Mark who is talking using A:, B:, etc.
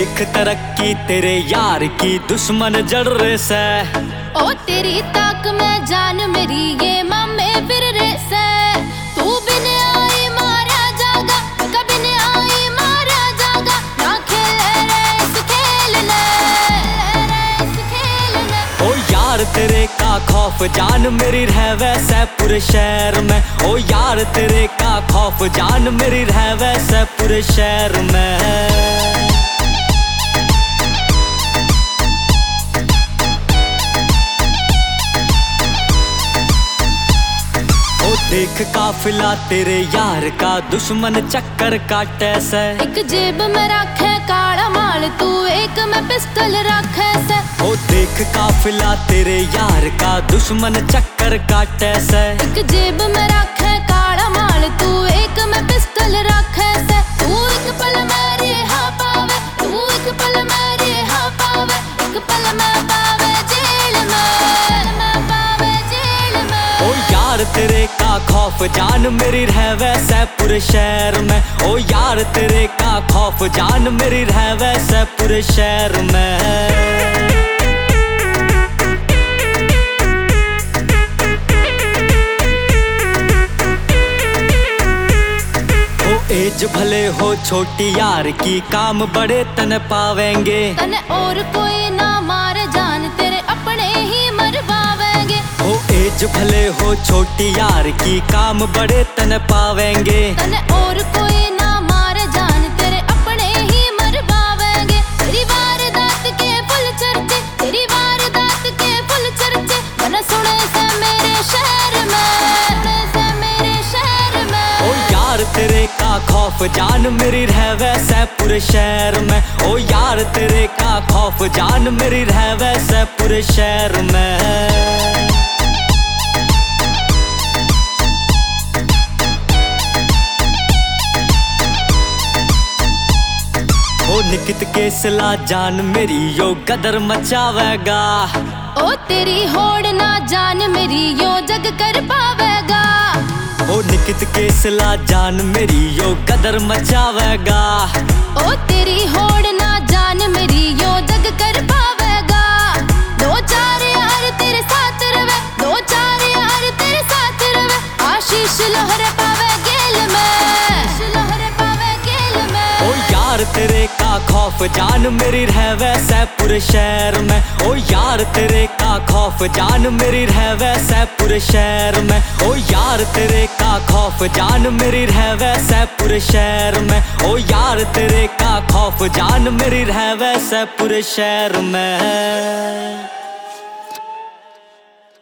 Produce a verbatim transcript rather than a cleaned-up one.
A: देख तरक्की तेरे यार की, दुश्मन जड़ रे से।
B: ओ तेरी ताक में जान मेरी ये मामे फिर रे से। तू बिन आई मारा जागा, कभी न आई मारा जागा। ना खेले रेस खेलने, रेस खेलने।
A: ओ यार तेरे का खौफ जान मेरी रह वैसे पूरे शहर में। ओ यार तेरे का खौफ जान मेरी रह वैसे पूरे शहर में। देख काफिला तेरे यार का, दुश्मन चक्कर काटे से।
B: एक जेब में रखे काला माल तू, एक में पिस्टल रखे से।
A: ओ देख काफिला तेरे यार का, दुश्मन चक्कर काटे से।
B: एक जेब में रखे काला माल तू, एक में पिस्टल रखे से। तू एक पल मेरे हाँ पावे, तू एक पल मेरे हाँ पावे। एक पल में पावे जेल में, मैं पावे जेल में।
A: ओ यार तेरे का खौफ जान मेरी रह वैसे पूरे शहर में। ओ यार तेरे का खौफ जान मेरी रह वैसे पूरे शहर में। एज भले हो छोटी यार की, काम बड़े तन पावेंगे।
B: तने और कोई ना मारे जान, तेरे अपने ही मरवावेंगे।
A: ओ एज भले हो छोटी यार की, काम बड़े तन पावेंगे।
B: तने और कोई ना मारे जान, तेरे अपने ही मरवावेंगे। तेरी वारदात के फुल चर्चे, तेरी वारदात के फुल चर्चे। मन सुने से मेरे शहर में, सुने से मेरे शहर में।
A: ओ यार तेरे का खौफ जान मेरी रह वैसे पूरे शहर में। ओ यार तेरे का खौफ जान मेरी रह वैसे पूरे शहर में। ओ निकित के सिला जान मेरी यो गदर मचावेगा।
B: ओ तेरी होड़ ना जान मेरी यो जग कर पावेगा।
A: ओ निकित के सिला जान मेरी यो गदर मचावेगा।
B: ओ तेरी होड़ ना जान मेरी यो जग कर पावेगा। दो चार यार तेरे साथ रवे, दो चार यार तेरे साथ रवे। आशीष लहरे पावे गेल में, लहरे पावे गेल में।
A: ओ यार तेरे का खौफ जान मेरी रह वैसे पूरे शहर में। ओ यार तेरे का खौफ जान मेरी रह वैसे पूरे शहर में। ओ यार तेरे का खौफ जान मेरी रह वैसे पूरे शहर में। ओ यार तेरे का खौफ जान मेरी रह वैसे पूरे शहर में।